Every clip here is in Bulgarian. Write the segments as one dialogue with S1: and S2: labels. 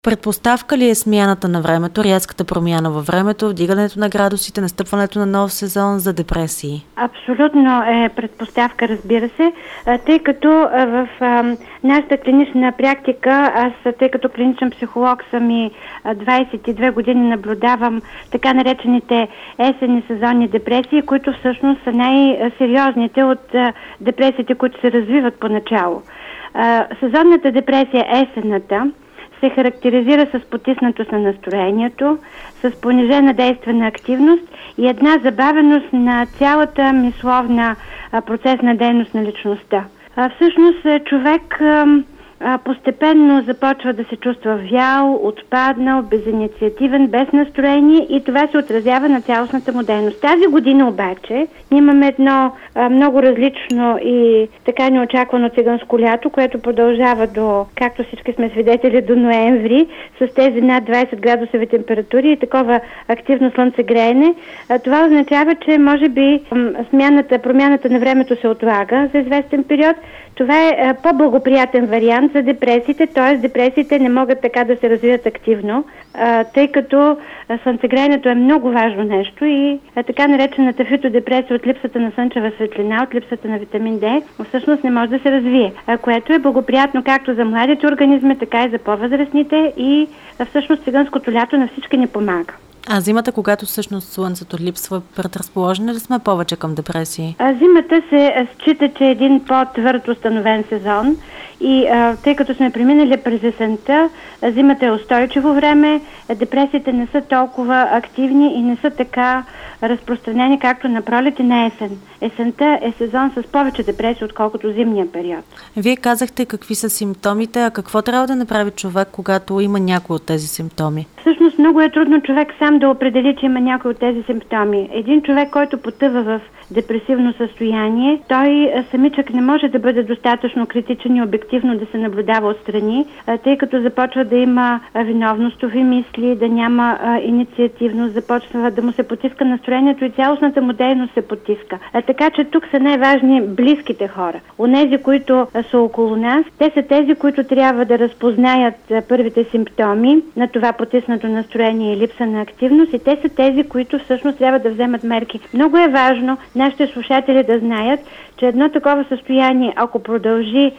S1: Предпоставка ли е смяната на времето, рязката промяна във времето, вдигането на градусите, настъпването на нов сезон за депресии?
S2: Абсолютно е предпоставка, разбира се, тъй като в нашата клинична практика, тъй като клиничен психолог съм и 22 години наблюдавам така наречените есенни сезонни депресии, които всъщност са най-сериозните от депресиите, които се развиват поначало. Сезонната депресия, есенната, се характеризира с потиснатост на настроението, с понижена действена активност и една забавеност на цялата мисловна процесна дейност на личността. Всъщност човек постепенно започва да се чувства вял, отпаднал, безинициативен, без настроение и това се отразява на цялостната му дейност. Тази година обаче имаме едно много различно и така неочаквано циганско лято, което продължава до, както всички сме свидетели, до ноември, с тези над 20 градусови температури и такова активно слънцегреене. Това означава, че може би промяната на времето се отлага за известен период. Това е по-благоприятен вариант за депресиите, т.е. депресиите не могат така да се развият активно, тъй като слънцегреенето е много важно нещо и така наречената фитодепресия от липсата на слънчева светлина, от липсата на витамин D, всъщност не може да се развие, което е благоприятно както за младите организми, така и за по-възрастните и всъщност циганското лято на всички ни помага.
S1: А зимата, когато всъщност слънцето липсва, предразположени ли сме повече към депресии?
S2: Зимата се счита, че е един по-твърд установен сезон и тъй като сме преминали през есента, зимата е устойчиво време, депресиите не са толкова активни и не са така разпространени, както на пролет и на есен. Есента е сезон с повече депресия, отколкото зимния период.
S1: Вие казахте какви са симптомите, а какво трябва да направи човек, когато има някои от тези симптоми?
S2: Всъщност много е трудно човек сам да определи, че има някои от тези симптоми. Един човек, който потъва в депресивно състояние, той самичък не може да бъде достатъчно критичен и обективно да се наблюдава отстрани, тъй като започва да има виновностови мисли, да няма инициативност, започва да му се потиска настроението и цялостната му дейност се потиска. Така че тук са най-важни близките хора. Онези, които са около нас, те са тези, които трябва да разпознаят първите симптоми на това потиснато настроение и липса на активност и те са тези, които всъщност трябва да вземат мерки. Много е важно нашите слушатели да знаят, че едно такова състояние, ако продължи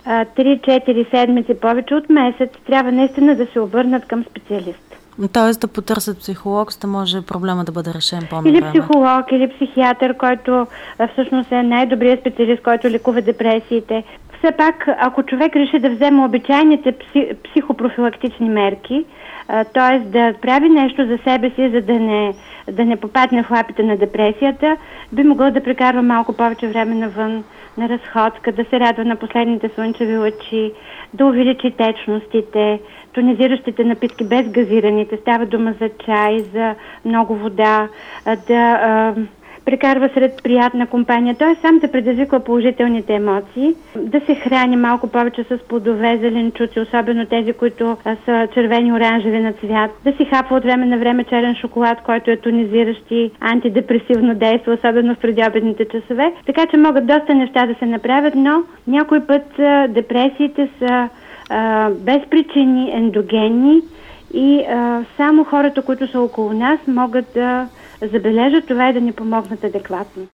S2: 3-4 седмици, повече от месец, трябва наистина да се обърнат към специалист.
S1: Тоест да потърсят психолог, за да може проблема да бъде решен по-навреме.
S2: Или психолог, или психиатър, който всъщност е най-добрият специалист, който лекува депресиите. Все пак, ако човек реши да вземе обичайните психопрофилактични мерки, т.е. да прави нещо за себе си, за да не попадне в лапите на депресията, би могъл да прекарва малко повече време навън, на разходка, да се радва на последните слънчеви лъчи, да увеличи течностите, тонизиращите напитки без газираните, става дума за чай, за много вода, да прекарва сред приятна компания, т.е. сам да предизвиква положителните емоции, да се храни малко повече с плодове, зеленчуци, особено тези, които са червени-оранжеви на цвят, да си хапва от време на време черен шоколад, който е тонизиращ и антидепресивно действа, особено в предобедните часове. Така че могат доста неща да се направят, но някой път депресиите са без причини, ендогенни и само хората, които са около нас, могат да забележат това и да ни помогнат адекватно.